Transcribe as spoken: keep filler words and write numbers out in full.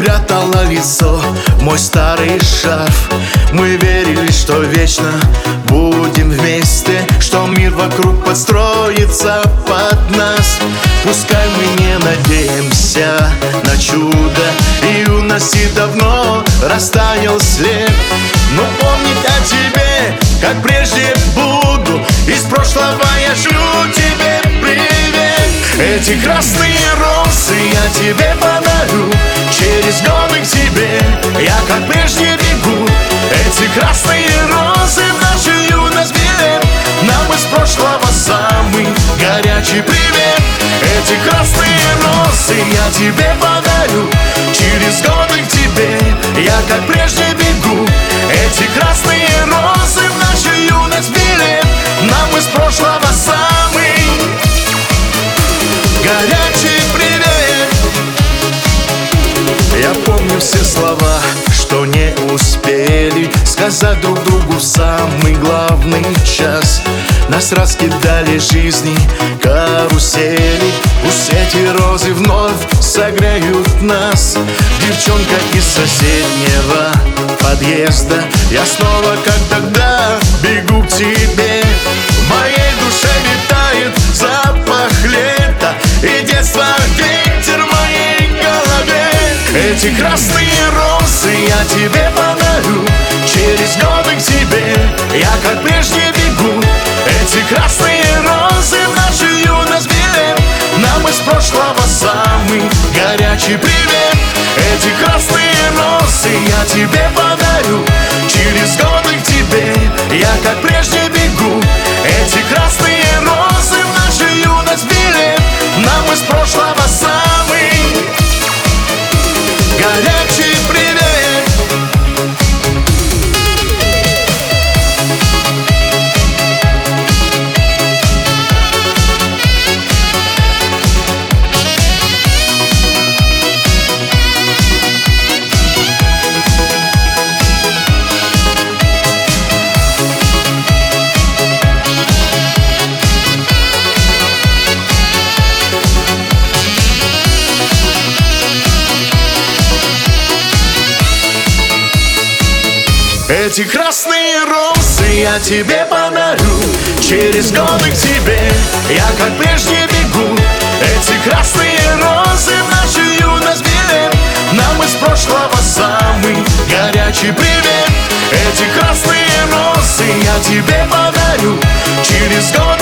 прятала лицо, мой старый шарф. Мы верили, что вечно будем вместе, что мир вокруг подстроится под нас. Пускай мы не надеемся на чудо, и юности давно растаял след, но помнить о тебе, как прежде буду. Из прошлого я шлю тебе привет. Эти красные розы я тебе подарю, через годы к тебе я как прежде бегу. Эти красные розы в нашу юность билет, нам из прошлого самый горячий привет. Эти красные розы я тебе подарю, через годы к тебе я как прежде бегу. Эти красные розы в нашу юность билет, нам из прошлого самый горячий привет. Я помню все слова, что не успели сказать друг другу в самый главный час. Нас раскидали жизни карусели, пусть эти розы вновь согреют нас. Девчонка из соседнего подъезда, я снова, как тогда, бегу к тебе. В моей душе витает запах лета и детства, ветер в моей голове. Эти красные розы я тебе подарю, через годы к тебе я как прежде бегу. Эти красные розы в нашу юность билет, нам из прошлого самый горячий привет. Эти красные розы я тебе подарю, через годы к тебе я как прежде бегу. Эти красные розы в нашу юность билет, нам из прошлого самый горячий привет. Эти красные розы я тебе подарю, через годы к тебе я как прежде бегу. Эти красные розы в нашу юность билет, нам из прошлого самый горячий привет. Эти красные розы я тебе подарю, через годы